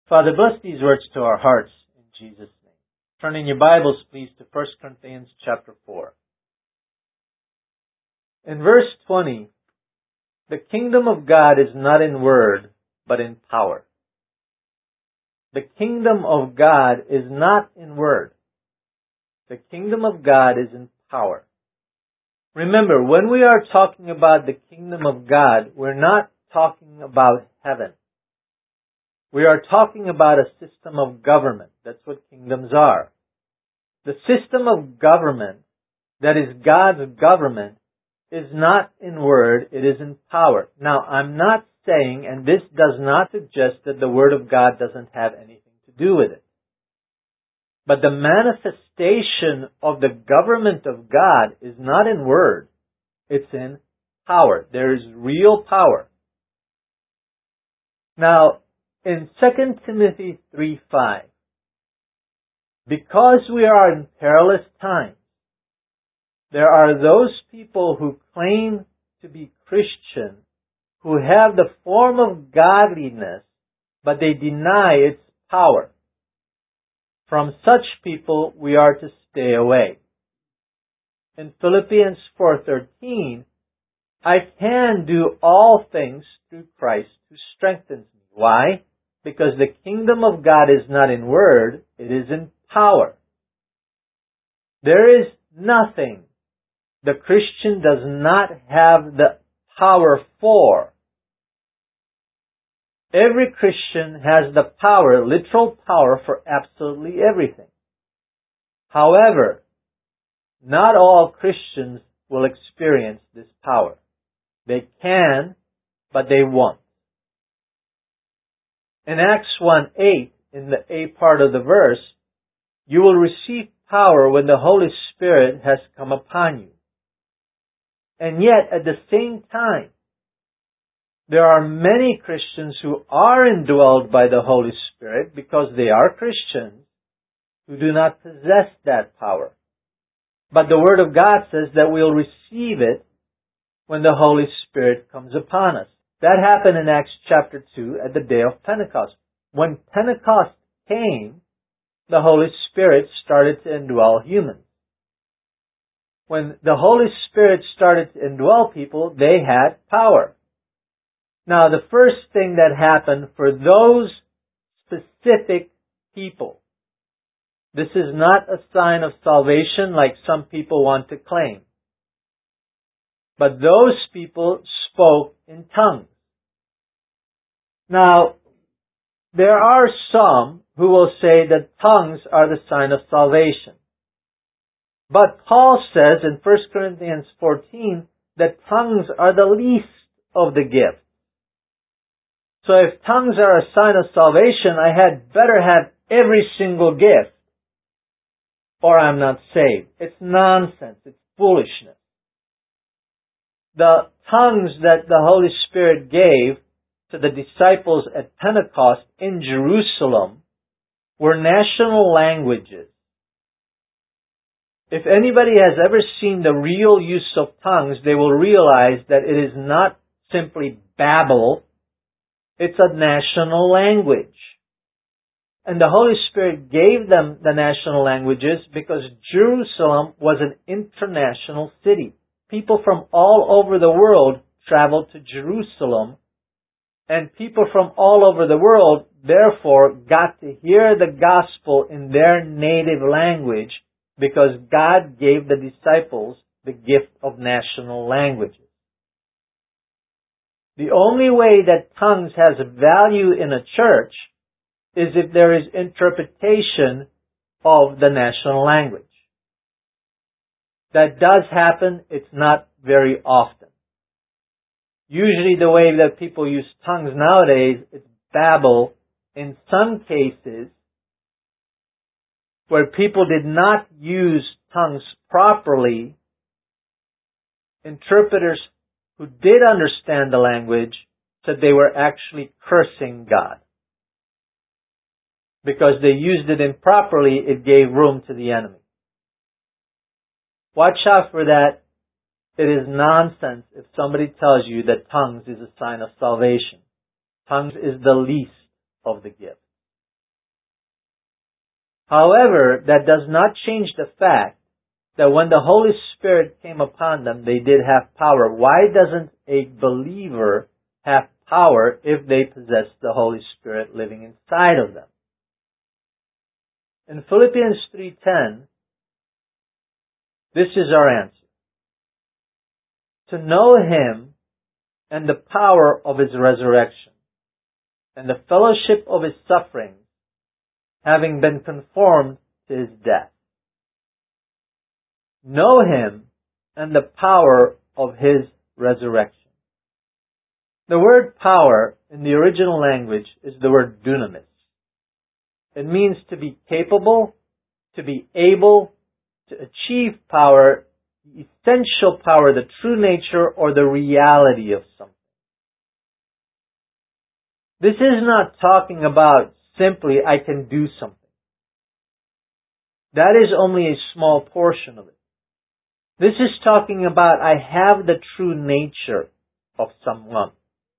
Father, bless these words to our hearts in Jesus' name. Turn in your Bibles, please, to 1 Corinthians chapter 4. In verse 20, the kingdom of God is not in word, but in power. The kingdom of God is not in word. The kingdom of God is in power. Remember, when we are talking about the kingdom of God, we're not talking about heaven. We are talking about a system of government. That's what kingdoms are. The system of government, that is God's government, is not in word, it is in power. Now, I'm not saying, and this does not suggest that the Word of God doesn't have anything to do with it. But the manifestation of the government of God is not in word, it's in power. There is real power. Now, in 2 Timothy 3:5, because we are in perilous times, there are those people who claim to be Christian who have the form of godliness, but they deny its power. From such people we are to stay away. In Philippians 4:13, I can do all things through Christ who strengthens me. Why? Because the kingdom of God is not in word, it is in power. There is nothing the Christian does not have the power for. Every Christian has the power, literal power, for absolutely everything. However, not all Christians will experience this power. They can, but they won't. In Acts 1:8, in the A part of the verse, you will receive power when the Holy Spirit has come upon you. And yet, at the same time, there are many Christians who are indwelled by the Holy Spirit because they are Christians who do not possess that power. But the Word of God says that we'll receive it when the Holy Spirit comes upon us. That happened in Acts chapter 2 at the day of Pentecost. When Pentecost came, the Holy Spirit started to indwell humans. When the Holy Spirit started to indwell people, they had power. Now, the first thing that happened for those specific people, this is not a sign of salvation like some people want to claim. But those people spoke in tongues. Now, there are some who will say that tongues are the sign of salvation. But Paul says in 1 Corinthians 14 that tongues are the least of the gifts. So if tongues are a sign of salvation, I had better have every single gift, or I'm not saved. It's nonsense. It's foolishness. The tongues that the Holy Spirit gave to the disciples at Pentecost in Jerusalem were national languages. If anybody has ever seen the real use of tongues, they will realize that it is not simply babble. It's a national language. And the Holy Spirit gave them the national languages because Jerusalem was an international city. People from all over the world traveled to Jerusalem, and people from all over the world, therefore, got to hear the gospel in their native language because God gave the disciples the gift of national languages. The only way that tongues has value in a church is if there is interpretation of the national language. That does happen, it's not very often. Usually the way that people use tongues nowadays, it's babble. In some cases, where people did not use tongues properly, interpreters who did understand the language said they were actually cursing God. Because they used it improperly, it gave room to the enemy. Watch out for that. It is nonsense if somebody tells you that tongues is a sign of salvation. Tongues is the least of the gifts. However, that does not change the fact that when the Holy Spirit came upon them, they did have power. Why doesn't a believer have power if they possess the Holy Spirit living inside of them? In Philippians 3:10, this is our answer. To know Him and the power of His resurrection, and the fellowship of His sufferings, having been conformed to His death. Know Him and the power of His resurrection. The word power in the original language is the word dunamis. It means to be capable, to be able, to achieve power, the essential power, the true nature or the reality of something. This is not talking about simply I can do something. That is only a small portion of it. This is talking about I have the true nature of someone.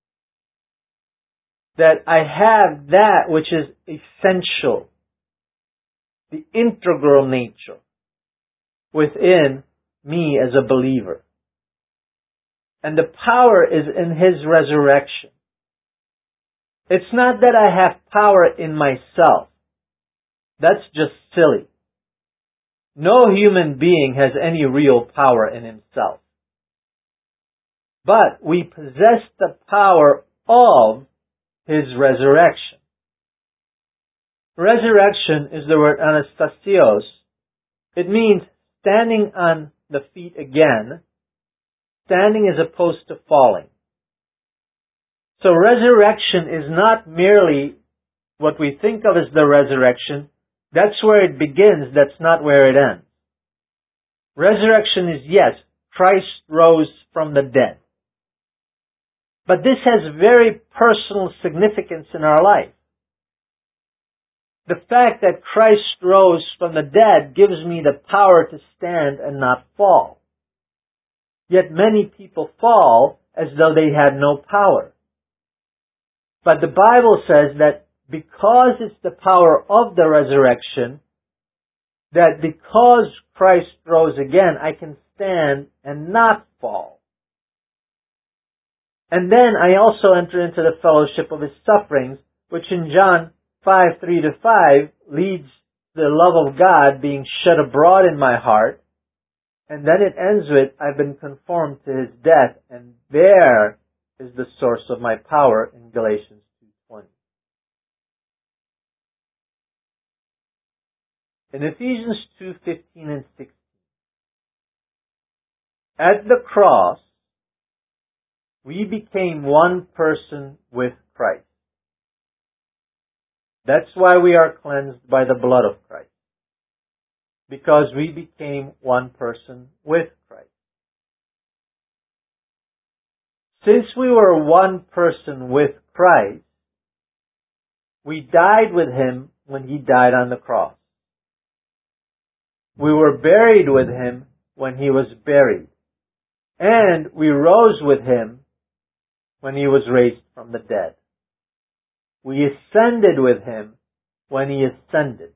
That I have that which is essential, the integral nature within me as a believer. And the power is in His resurrection. It's not that I have power in myself. That's just silly. No human being has any real power in himself. But we possess the power of His resurrection. Resurrection is the word anastasios. It means standing on the feet again, standing as opposed to falling. So resurrection is not merely what we think of as the resurrection. That's where it begins, that's not where it ends. Resurrection is, yes, Christ rose from the dead. But this has very personal significance in our life. The fact that Christ rose from the dead gives me the power to stand and not fall. Yet many people fall as though they had no power. But the Bible says that because it's the power of the resurrection, that because Christ rose again, I can stand and not fall. And then I also enter into the fellowship of His sufferings, which in John 5:3-5 leads the love of God being shed abroad in my heart. And then it ends with, I've been conformed to His death, and there is the source of my power in Galatians 2:20. In Ephesians 2:15 and 16, at the cross, we became one person with Christ. That's why we are cleansed by the blood of Christ. Because we became one person with Christ. Since we were one person with Christ, we died with Him when He died on the cross. We were buried with Him when He was buried. And we rose with Him when He was raised from the dead. We ascended with Him when He ascended.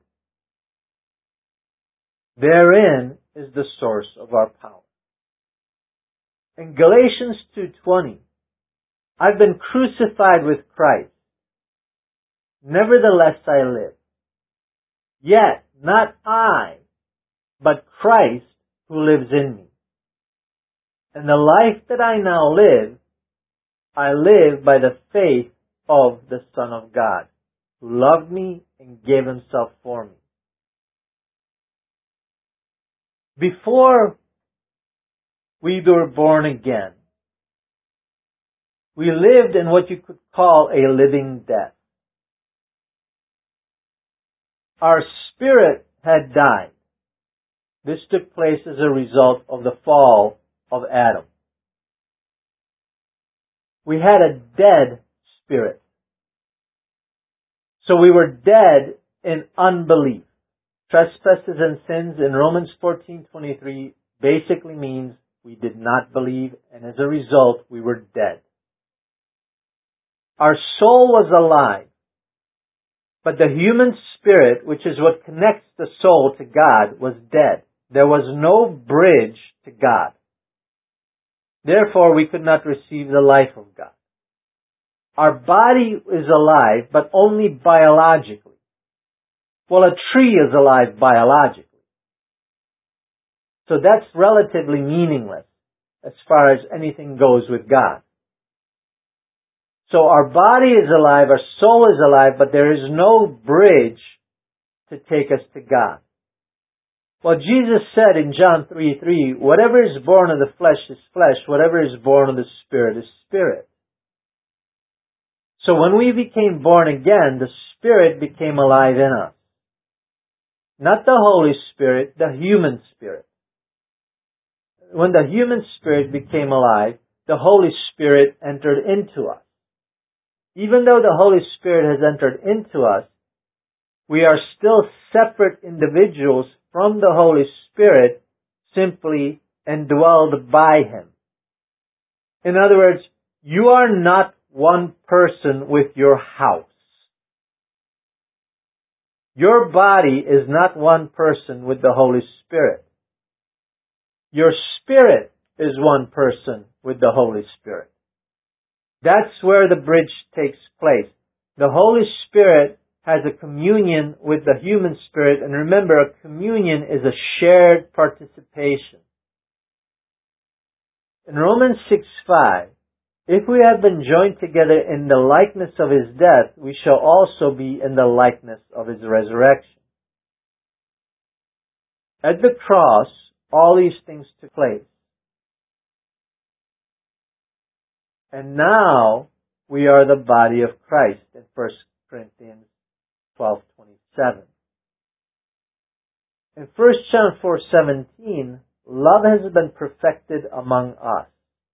Therein is the source of our power. In Galatians 2:20, I've been crucified with Christ. Nevertheless I live. Yet not I, but Christ who lives in me. And the life that I now live, I live by the faith of the Son of God, who loved me and gave Himself for me. Before we were born again, we lived in what you could call a living death. Our spirit had died. This took place as a result of the fall of Adam. We had a dead spirit. So we were dead in unbelief. Trespasses and sins in Romans 14:23 basically means we did not believe, and as a result, we were dead. Our soul was alive, But the human spirit, which is what connects the soul to God, was dead. There was no bridge to God. Therefore, we could not receive the life of God. Our body is alive, but only biologically. Well, a tree is alive biologically. So that's relatively meaningless as far as anything goes with God. So our body is alive, our soul is alive, but there is no bridge to take us to God. Well, Jesus said in John 3:3, whatever is born of the flesh is flesh, whatever is born of the Spirit is spirit. So when we became born again, the Spirit became alive in us. Not the Holy Spirit, the human spirit. When the human spirit became alive, the Holy Spirit entered into us. Even though the Holy Spirit has entered into us, we are still separate individuals from the Holy Spirit, simply indwelled by Him. In other words, you are not one person with your house. Your body is not one person with the Holy Spirit. Your spirit is one person with the Holy Spirit. That's where the bridge takes place. The Holy Spirit has a communion with the human spirit, and remember, a communion is a shared participation. In Romans 6:5, if we have been joined together in the likeness of His death, we shall also be in the likeness of His resurrection. At the cross, all these things took place. And now, we are the body of Christ in 1 Corinthians 12:27. In 1 John 4:17, love has been perfected among us.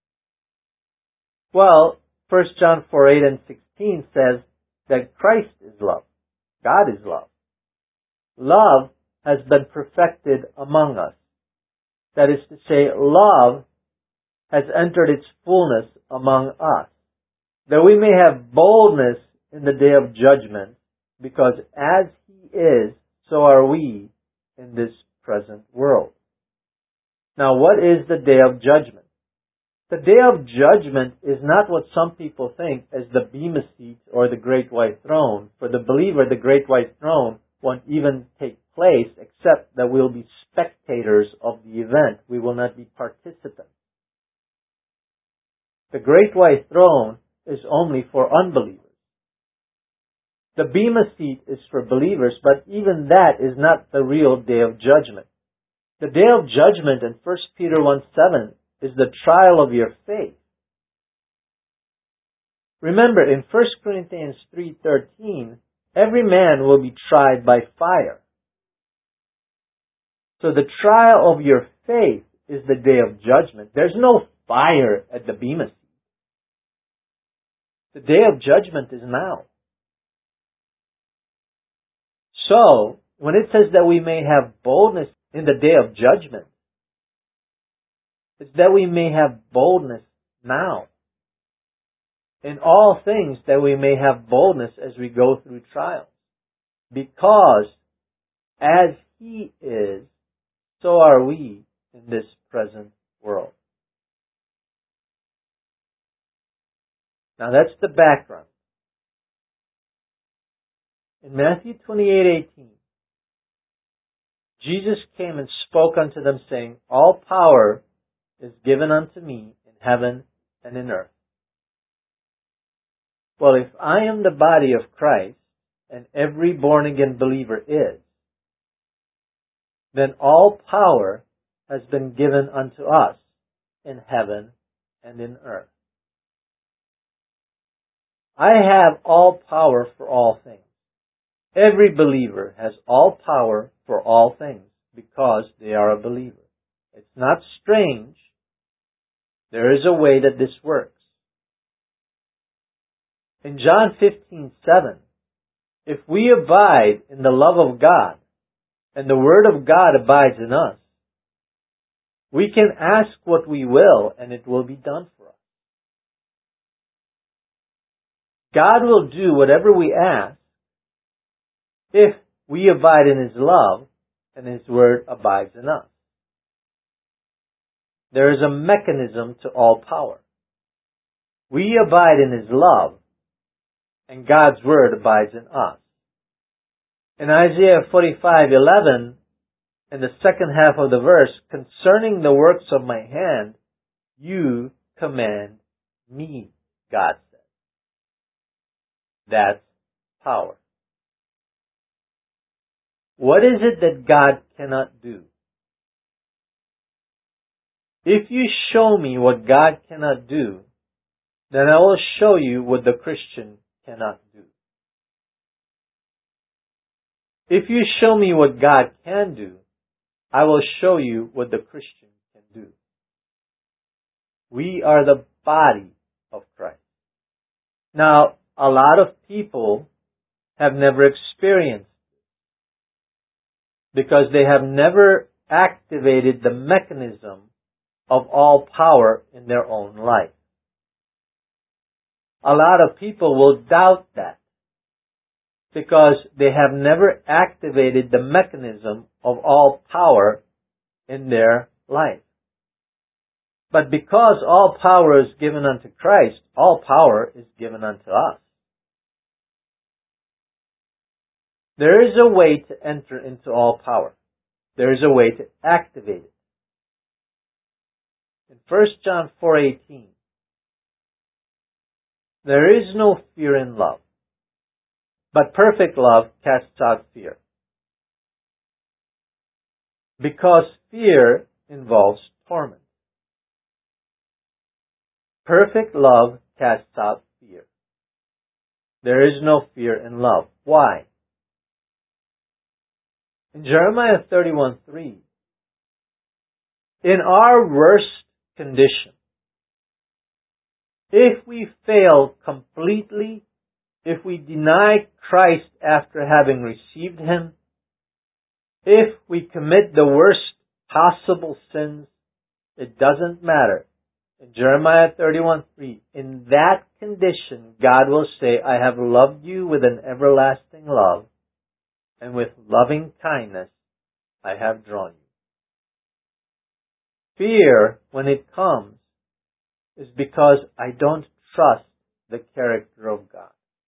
Well, 1 John 4:8 and 16 says that Christ is love. God is love. Love has been perfected among us. That is to say, love has entered its fullness among us, that we may have boldness in the day of judgment, because as He is, so are we in this present world. Now, what is the day of judgment? The day of judgment is not what some people think as the Bema Seat or the Great White Throne. For the believer, the Great White Throne won't even take place, except that we'll be spectators of the event. We will not be participants. The Great White Throne is only for unbelievers. The Bema Seat is for believers, but even that is not the real day of judgment. The day of judgment in 1 Peter 1:7 is the trial of your faith. Remember, in 1 Corinthians 3:13, every man will be tried by fire. So the trial of your faith is the day of judgment. There's no fire at the Bema Seat. The day of judgment is now. So, when it says that we may have boldness in the day of judgment, it's that we may have boldness now. In all things, that we may have boldness as we go through trials. Because as He is, so are we in this present world. Now that's the background. In Matthew 28:18, Jesus came and spoke unto them, saying, all power is given unto me in heaven and in earth. Well, if I am the body of Christ, and every born-again believer is, then all power has been given unto us in heaven and in earth. I have all power for all things. Every believer has all power for all things because they are a believer. It's not strange. There is a way that this works. In John 15:7, if we abide in the love of God and the Word of God abides in us, we can ask what we will and it will be done for us. God will do whatever we ask if we abide in His love and His Word abides in us. There is a mechanism to all power. We abide in His love, and God's Word abides in us. In Isaiah 45:11, in the second half of the verse, concerning the works of my hand, you command me, God said. That's power. What is it that God cannot do? If you show me what God cannot do, then I will show you what the Christian cannot do. If you show me what God can do, I will show you what the Christian can do. We are the body of Christ. Now, a lot of people have never experienced it because they have never activated the mechanism of all power in their own life. A lot of people will doubt that because they have never activated the mechanism of all power in their life. But because all power is given unto Christ, all power is given unto us. There is a way to enter into all power. There is a way to activate it. In 1 John 4:18, there is no fear in love, but perfect love casts out fear. Because fear involves torment. Perfect love casts out fear. There is no fear in love. Why? In Jeremiah 31:3, in our worst condition, if we fail completely, if we deny Christ after having received Him, if we commit the worst possible sins, it doesn't matter. In Jeremiah 31:3, in that condition, God will say, I have loved you with an everlasting love, and with loving kindness I have drawn you. Fear, when it comes, is because I don't trust the character of God.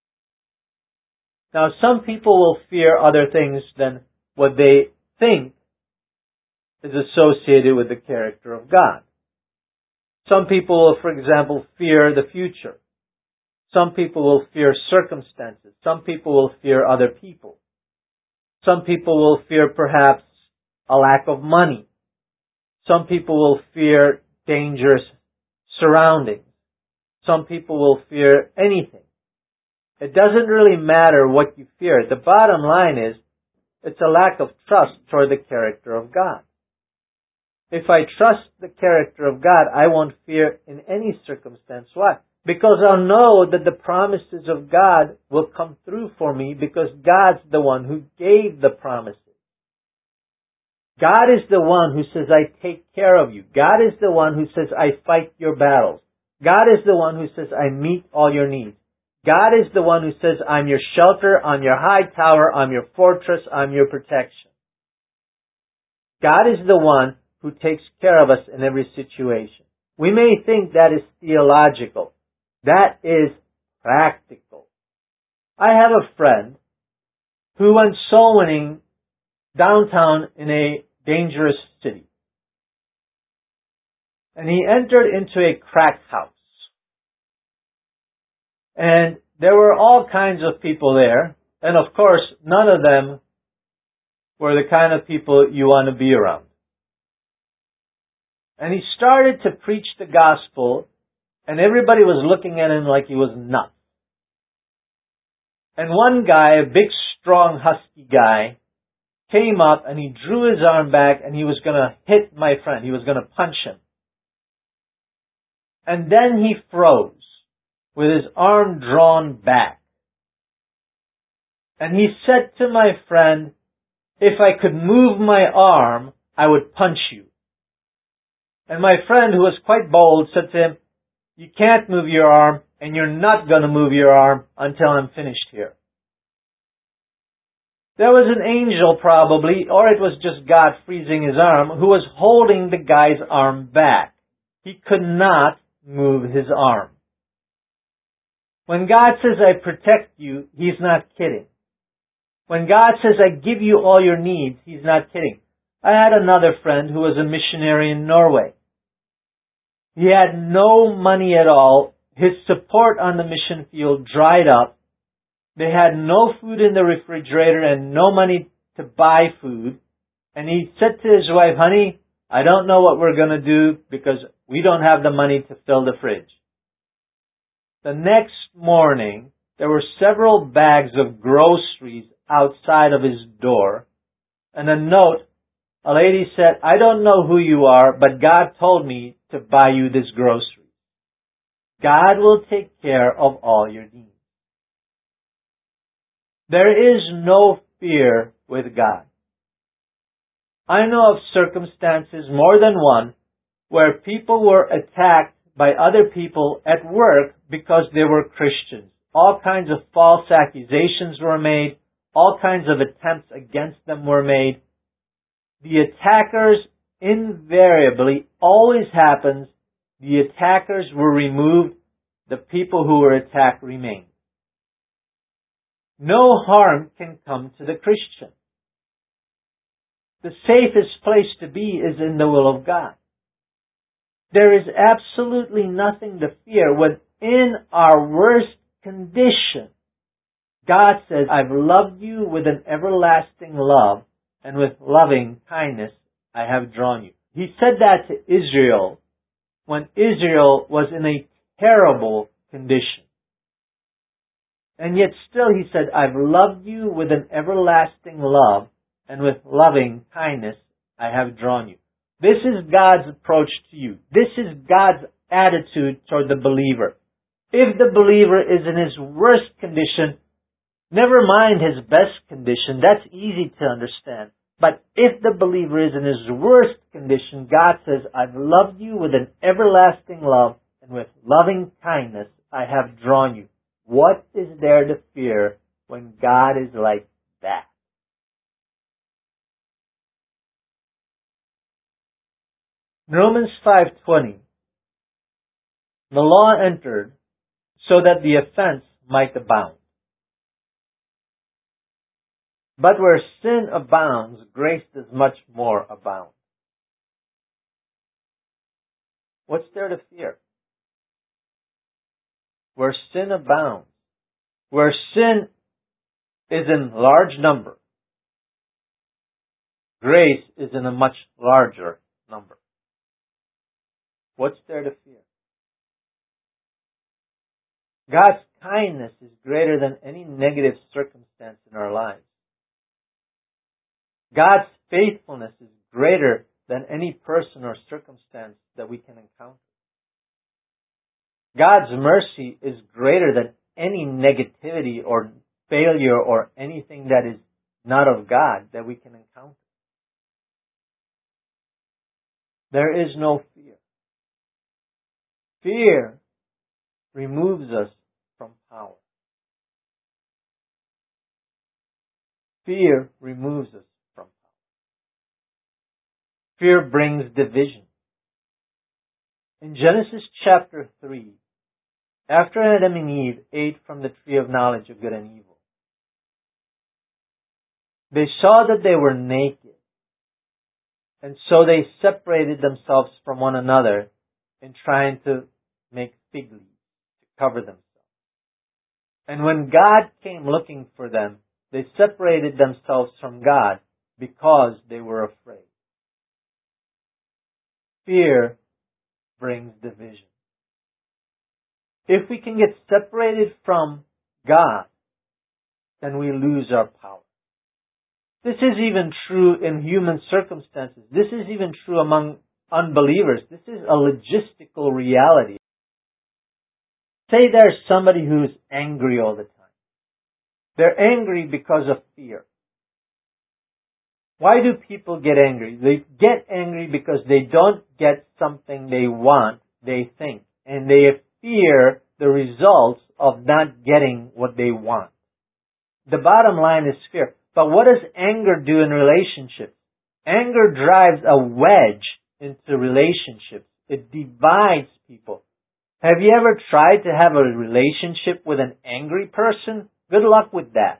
Now, some people will fear other things than what they think is associated with the character of God. Some people will, for example, fear the future. Some people will fear circumstances. Some people will fear other people. Some people will fear perhaps a lack of money. Some people will fear dangerous surroundings. Some people will fear anything. It doesn't really matter what you fear. The bottom line is, it's a lack of trust toward the character of God. If I trust the character of God, I won't fear in any circumstance. Why? Because I'll know that the promises of God will come through for me because God's the one who gave the promises. God is the one who says, I take care of you. God is the one who says, I fight your battles. God is the one who says, I meet all your needs. God is the one who says, I'm your shelter, I'm your high tower, I'm your fortress, I'm your protection. God is the one who takes care of us in every situation. We may think that is theological. That is practical. I have a friend who went soul winning downtown in a dangerous city. And he entered into a crack house. And there were all kinds of people there. And of course, none of them were the kind of people you want to be around. And he started to preach the gospel, and everybody was looking at him like he was nuts. And one guy, a big, strong, husky guy, came up and he drew his arm back and he was going to hit my friend. He was going to punch him. And then he froze with his arm drawn back. And he said to my friend, if I could move my arm, I would punch you. And my friend, who was quite bold, said to him, you can't move your arm, and you're not going to move your arm until I'm finished here. There was an angel probably, or it was just God freezing his arm, who was holding the guy's arm back. He could not move his arm. When God says, I protect you, He's not kidding. When God says, I give you all your needs, He's not kidding. I had another friend who was a missionary in Norway. He had no money at all. His support on the mission field dried up. They had no food in the refrigerator and no money to buy food. And he said to his wife, honey, I don't know what we're going to do because we don't have the money to fill the fridge. The next morning, there were several bags of groceries outside of his door. And a note, a lady said, I don't know who you are, but God told me to buy you this grocery. God will take care of all your needs. There is no fear with God. I know of circumstances, more than one, where people were attacked by other people at work because they were Christians. All kinds of false accusations were made. All kinds of attempts against them were made. The attackers invariably, always happens, the attackers were removed, the people who were attacked remained. No harm can come to the Christian. The safest place to be is in the will of God. There is absolutely nothing to fear when in our worst condition, God says, I've loved you with an everlasting love, and with loving kindness I have drawn you. He said that to Israel when Israel was in a terrible condition. And yet still he said, I've loved you with an everlasting love, and with loving kindness I have drawn you. This is God's approach to you. This is God's attitude toward the believer. If the believer is in his worst condition, never mind his best condition, that's easy to understand. But if the believer is in his worst condition, God says, I've loved you with an everlasting love, and with loving kindness I have drawn you. What is there to fear when God is like that? In Romans 5:20, the law entered so that the offense might abound. But where sin abounds, grace does much more abound. What's there to fear? Where sin abounds, where sin is in large number, grace is in a much larger number. What's there to fear? God's kindness is greater than any negative circumstance in our lives. God's faithfulness is greater than any person or circumstance that we can encounter. God's mercy is greater than any negativity or failure or anything that is not of God that we can encounter. There is no fear. Fear removes us from power. Fear removes us from power. Fear brings division. In Genesis chapter 3, after Adam and Eve ate from the tree of knowledge of good and evil, they saw that they were naked, and so they separated themselves from one another in trying to make fig leaves to cover themselves. And when God came looking for them, they separated themselves from God because they were afraid. Fear brings division. If we can get separated from God, then we lose our power. This is even true in human circumstances. This is even true among unbelievers. This is a logistical reality. Say there's somebody who's angry all the time. They're angry because of fear. Why do people get angry? They get angry because they don't get something they want, they think, and they fear the results of not getting what they want. The bottom line is fear. But what does anger do in relationships? Anger drives a wedge into relationships. It divides people. Have you ever tried to have a relationship with an angry person? Good luck with that.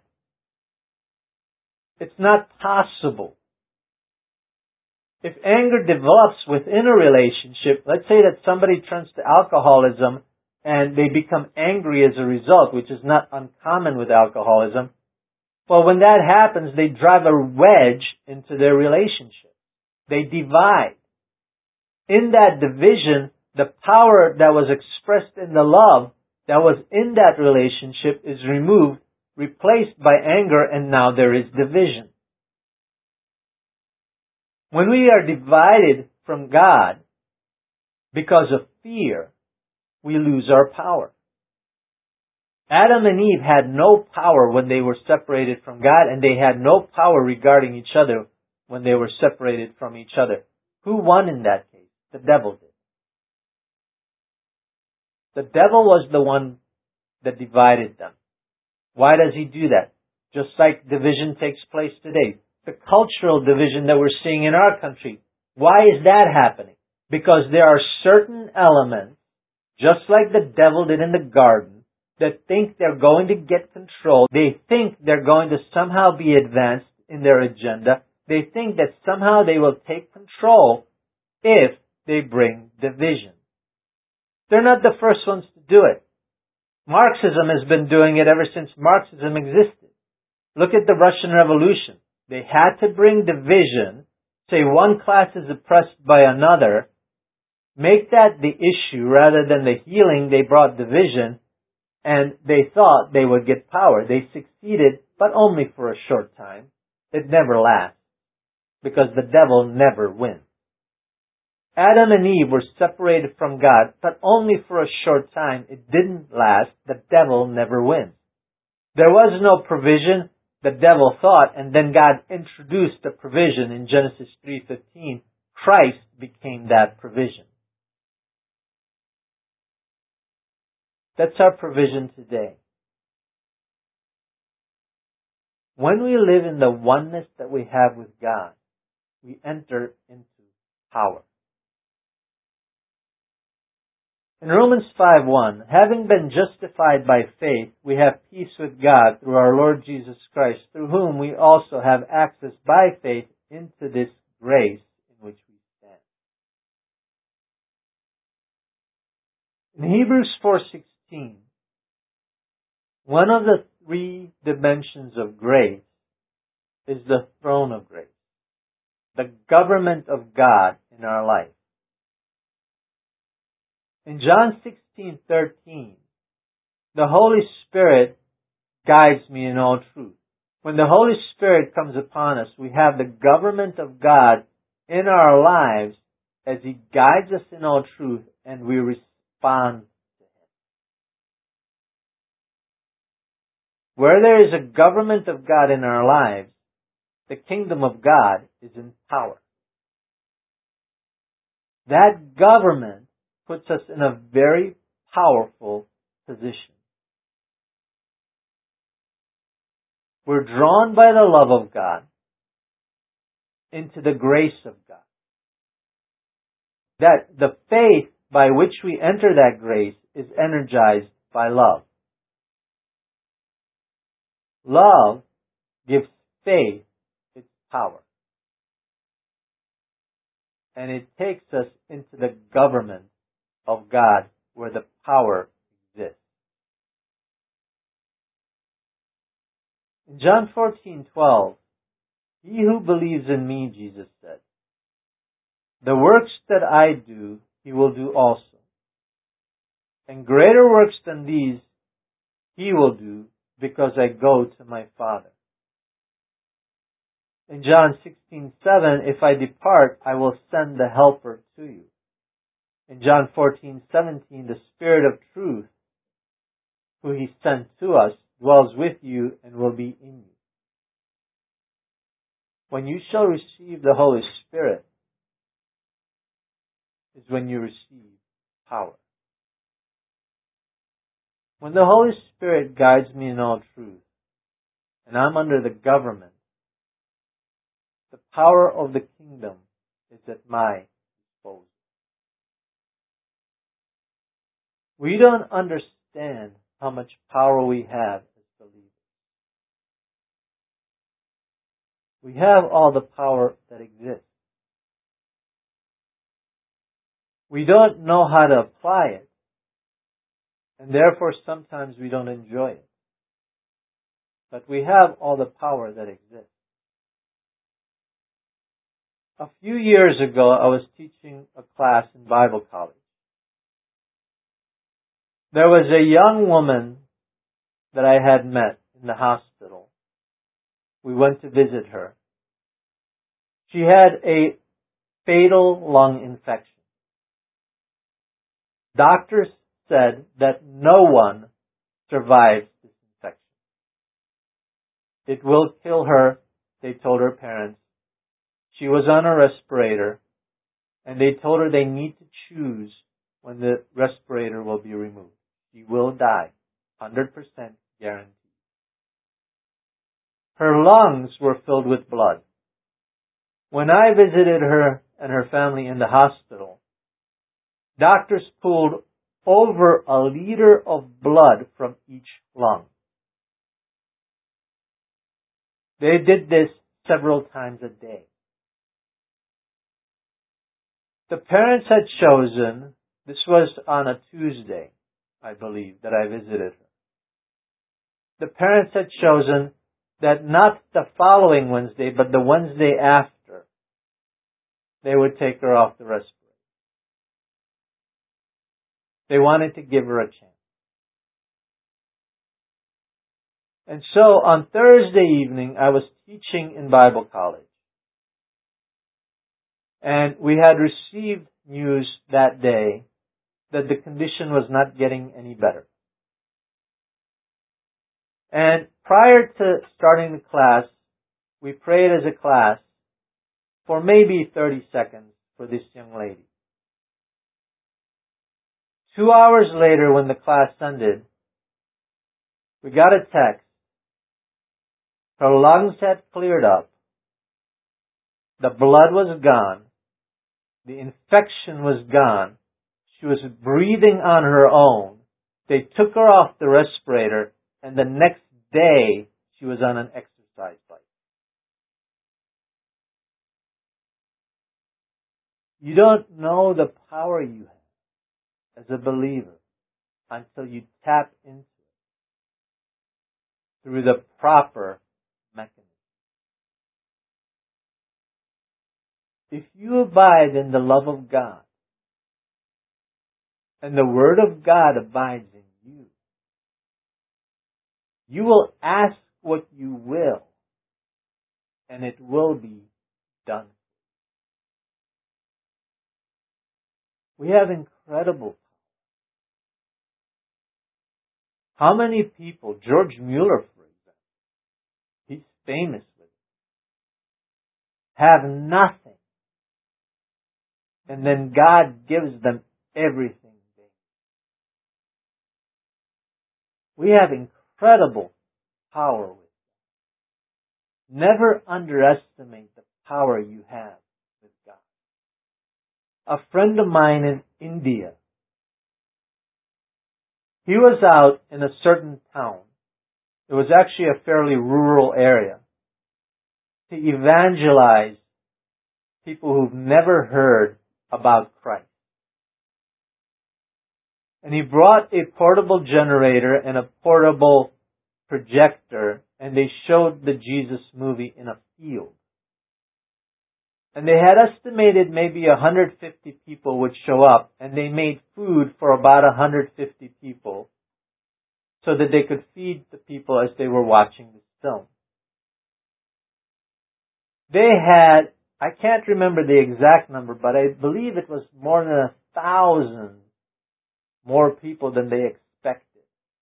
It's not possible. If anger develops within a relationship, let's say that somebody turns to alcoholism and they become angry as a result, which is not uncommon with alcoholism. Well, when that happens, they drive a wedge into their relationship. They divide. In that division, the power that was expressed in the love that was in that relationship is removed, replaced by anger, and now there is division. When we are divided from God because of fear, we lose our power. Adam and Eve had no power when they were separated from God, and they had no power regarding each other when they were separated from each other. Who won in that case? The devil did. The devil was the one that divided them. Why does he do that? Just like division takes place today. The cultural division that we're seeing in our country. Why is that happening? Because there are certain elements, just like the devil did in the garden, that think they're going to get control. They think they're going to somehow be advanced in their agenda. They think that somehow they will take control if they bring division. They're not the first ones to do it. Marxism has been doing it ever since Marxism existed. Look at the Russian Revolution. They had to bring division, say one class is oppressed by another, make that the issue rather than the healing. They brought division, and they thought they would get power. They succeeded, but only for a short time. It never lasts, because the devil never wins. Adam and Eve were separated from God, but only for a short time. It didn't last. The devil never wins. There was no provision, the devil thought, and then God introduced the provision in Genesis 3:15. Christ became that provision. That's our provision today. When we live in the oneness that we have with God, we enter into power. In Romans 5:1, having been justified by faith, we have peace with God through our Lord Jesus Christ, through whom we also have access by faith into this grace in which we stand. In Hebrews 4:16, one of the three dimensions of grace is the throne of grace, the government of God in our life. In John 16:13, the Holy Spirit guides me in all truth. When the Holy Spirit comes upon us, we have the government of God in our lives as He guides us in all truth, and we respond to Him. Where there is a government of God in our lives, the kingdom of God is in power. That government puts us in a very powerful position. We're drawn by the love of God into the grace of God. That the faith by which we enter that grace is energized by love. Love gives faith its power. And it takes us into the government of God where the power exists. In John 14:12, he who believes in me, Jesus said, the works that I do, he will do also. And greater works than these he will do, because I go to my Father. In John 16:7, if I depart, I will send the Helper to you. In John 14:17, the Spirit of truth, who He sent to us, dwells with you and will be in you. When you shall receive the Holy Spirit is when you receive power. When the Holy Spirit guides me in all truth, and I'm under the government The power of the kingdom is at my disposal. We don't understand how much power we have as believers. We have all the power that exists. We don't know how to apply it, and therefore sometimes we don't enjoy it. But we have all the power that exists. A few years ago, I was teaching a class in Bible college. There was a young woman that I had met in the hospital. We went to visit her. She had a fatal lung infection. Doctors said that no one survives this infection. It will kill her, they told her parents. She was on a respirator, and they told her they need to choose when the respirator will be removed. She will die, 100% guaranteed. Her lungs were filled with blood. When I visited her and her family in the hospital, doctors pulled over 1 liter of blood from each lung. They did this several times a day. The parents had chosen, this was on a Tuesday, I believe, that I visited her. The parents had chosen that not the following Wednesday, but the Wednesday after, they would take her off the respirator. They wanted to give her a chance. And so on Thursday evening, I was teaching in Bible college. And we had received news that day that the condition was not getting any better. And prior to starting the class, we prayed as a class for maybe 30 seconds for this young lady. 2 hours later, when the class ended, we got a text. Her lungs had cleared up. The blood was gone. The infection was gone. She was breathing on her own. They took her off the respirator, and the next day she was on an exercise bike. You don't know the power you have as a believer until you tap into it through the proper mechanism. If you abide in the love of God, and the Word of God abides in you, you will ask what you will, and it will be done. We have incredible power. How many people, George Mueller, for example, he's famous with it, have nothing, and then God gives them everything. We have incredible power with it. Never underestimate the power you have with God. A friend of mine in India, he was out in a certain town. It was actually a fairly rural area, to evangelize people who've never heard about Christ. And he brought a portable generator and a portable projector, and they showed the Jesus movie in a field. And they had estimated maybe 150 people would show up, and they made food for about 150 people so that they could feed the people as they were watching this film. They had, I can't remember the exact number, but I believe it was more than 1,000 more people than they expected.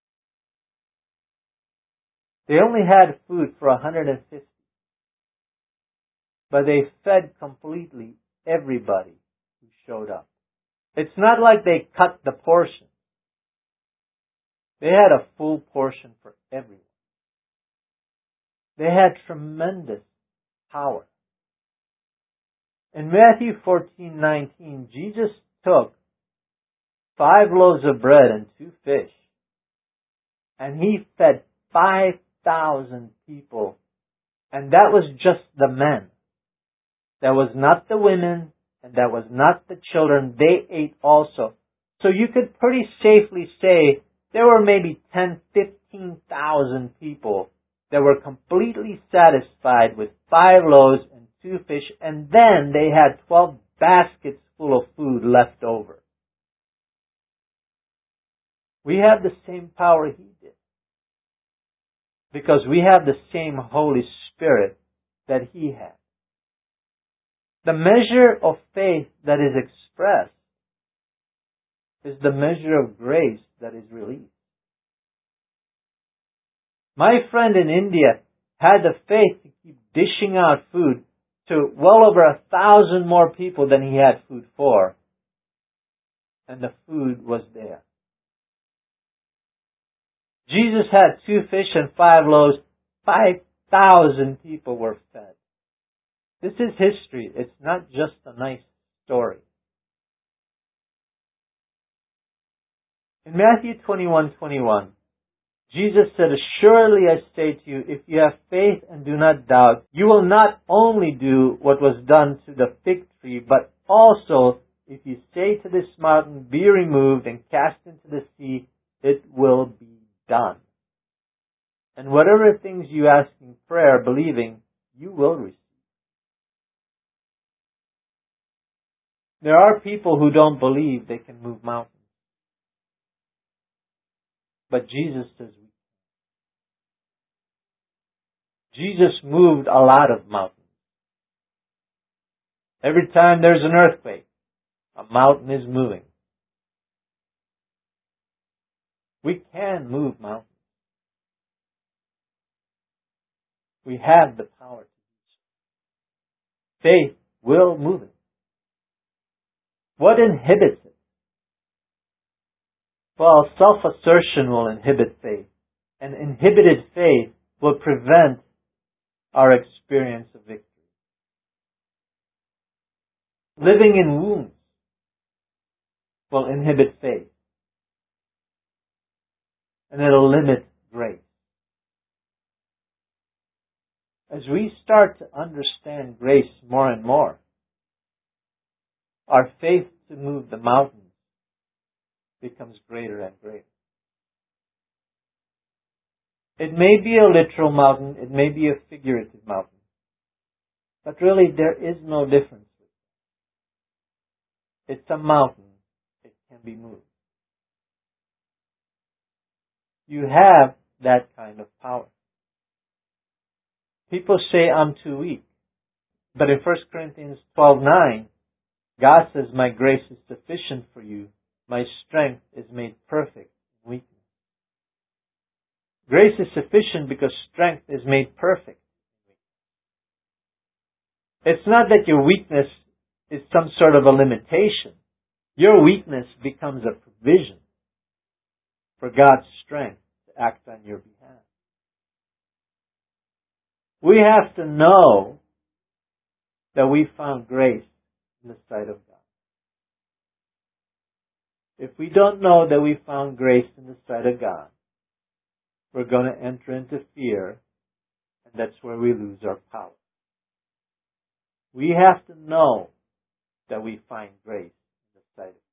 They only had food for 150. But they fed completely everybody who showed up. It's not like they cut the portion. They had a full portion for everyone. They had tremendous power. In Matthew 14:19, Jesus took 5 loaves of bread and 2 fish, and He fed 5,000 people. And that was just the men. That was not the women, and that was not the children. They ate also. So you could pretty safely say there were maybe 10, 15,000 people that were completely satisfied with 5 loaves and 2 fish, and then they had 12 baskets full of food left over. We have the same power He did, because we have the same Holy Spirit that He had. The measure of faith that is expressed is the measure of grace that is released. My friend in India had the faith to keep dishing out food to well over 1,000 more people than he had food for. And the food was there. Jesus had 2 fish and 5 loaves. 5,000 people were fed. This is history. It's not just a nice story. In Matthew 21:21, Jesus said, "Surely I say to you, if you have faith and do not doubt, you will not only do what was done to the fig tree, but also if you say to this mountain, be removed and cast into the sea, it will be done. And whatever things you ask in prayer, believing, you will receive." There are people who don't believe they can move mountains. But Jesus says we can. Jesus moved a lot of mountains. Every time there's an earthquake, a mountain is moving. We can move mountains. We have the power to do so. Faith will move it. What inhibits it? Well, self-assertion will inhibit faith. And inhibited faith will prevent our experience of victory. Living in wounds will inhibit faith. And it'll limit grace. As we start to understand grace more and more, our faith to move the mountains becomes greater and greater. It may be a literal mountain, it may be a figurative mountain, but really there is no difference. It's a mountain, it can be moved. You have that kind of power. People say, I'm too weak. But in 1 Corinthians 12:9, God says, my grace is sufficient for you. My strength is made perfect in weakness. Grace is sufficient because strength is made perfect. It's not that your weakness is some sort of a limitation. Your weakness becomes a provision for God's strength to act on your behalf. We have to know that we found grace in the sight of God. If we don't know that we found grace in the sight of God, we're going to enter into fear, and that's where we lose our power. We have to know that we find grace in the sight of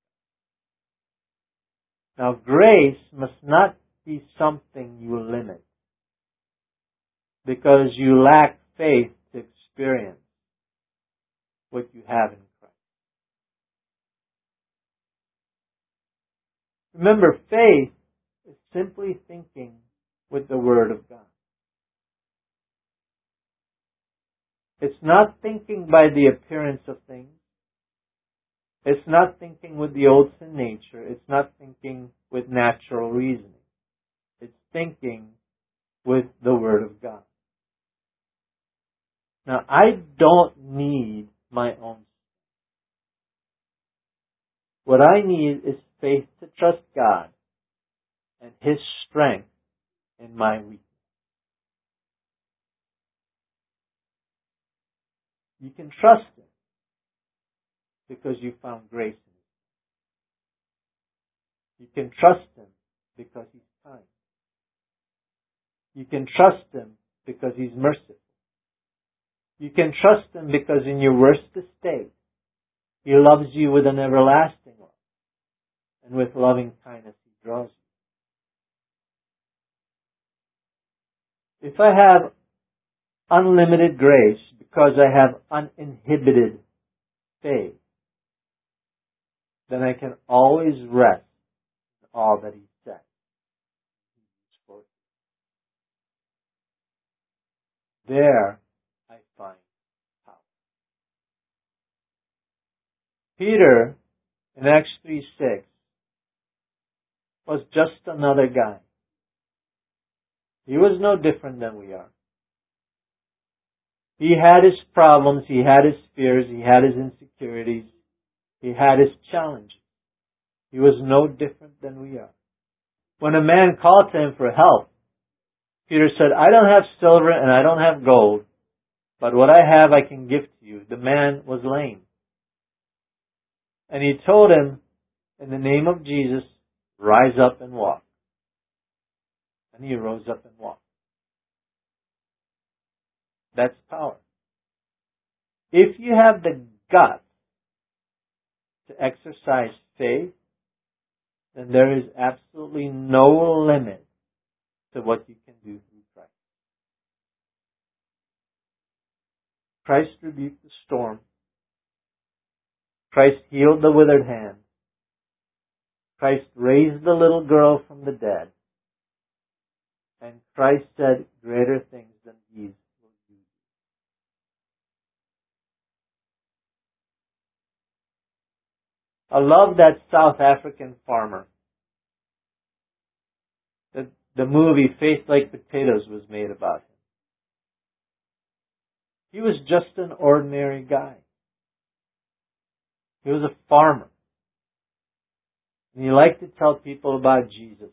God. Now, grace must not be something you limit because you lack faith to experience what you have in Christ. Remember, faith is simply thinking with the Word of God. It's not thinking by the appearance of things. It's not thinking with the old sin nature. It's not thinking with natural reasoning. It's thinking with the Word of God. Now, I don't need my own. What I need is faith to trust God and His strength in my weakness. You can trust Him because you found grace in Him. You can trust Him because He's kind. You can trust Him because He's merciful. You can trust Him because in your worst estate, He loves you with an everlasting love. And with loving kindness, He draws you. If I have unlimited grace because I have uninhibited faith, then I can always rest in all that He said. There I find power. Peter, in Acts 3:6, was just another guy. He was no different than we are. He had his problems, he had his fears, he had his insecurities, he had his challenges. He was no different than we are. When a man called to him for help, Peter said, I don't have silver and I don't have gold, but what I have I can give to you. The man was lame. And he told him, in the name of Jesus, rise up and walk. And he rose up and walked. That's power. If you have the guts to exercise faith, then there is absolutely no limit to what you can do through Christ. Christ rebuked the storm. Christ healed the withered hand. Christ raised the little girl from the dead. And Christ said, greater things than these will you do. I love that South African farmer. The movie Faith Like Potatoes was made about him. He was just an ordinary guy. He was a farmer. And he liked to tell people about Jesus.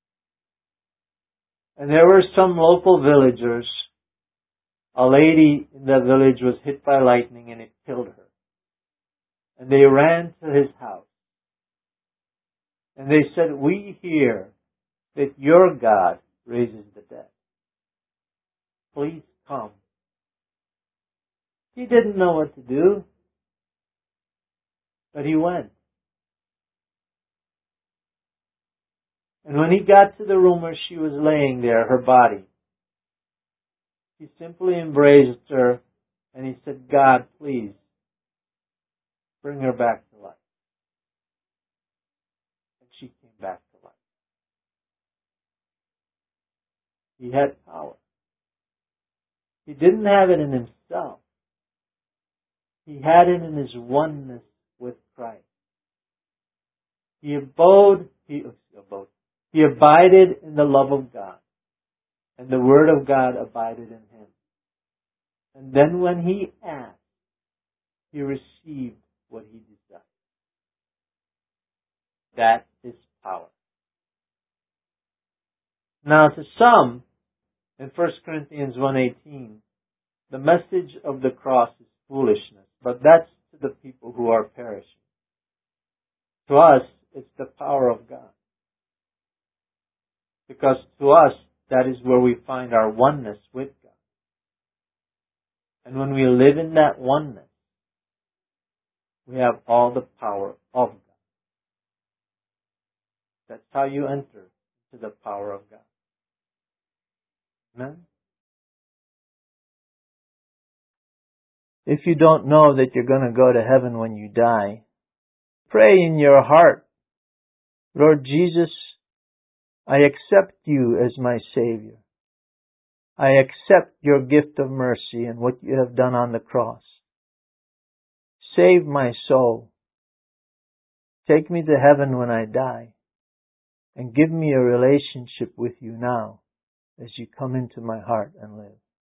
And there were some local villagers. A lady in the village was hit by lightning and it killed her. And they ran to his house. And they said, we hear that your God raises the dead. Please come. He didn't know what to do, but he went. And when he got to the room where she was laying there, her body, he simply embraced her and he said, God, please, bring her back to life. And she came back to life. He had power. He didn't have it in himself. He had it in his oneness with Christ. He abided in the love of God. And the Word of God abided in him. And then when he asked, he received what he desired. That is power. Now to some, in 1 Corinthians 1:18, the message of the cross is foolishness, but that's to the people who are perishing. To us, it's the power of God. Because to us, that is where we find our oneness with God. And when we live in that oneness, we have all the power of God. That's how you enter into the power of God. Amen? If you don't know that you're going to go to heaven when you die, pray in your heart, Lord Jesus, I accept you as my Savior. I accept your gift of mercy and what you have done on the cross. Save my soul. Take me to heaven when I die. And give me a relationship with you now as you come into my heart and live.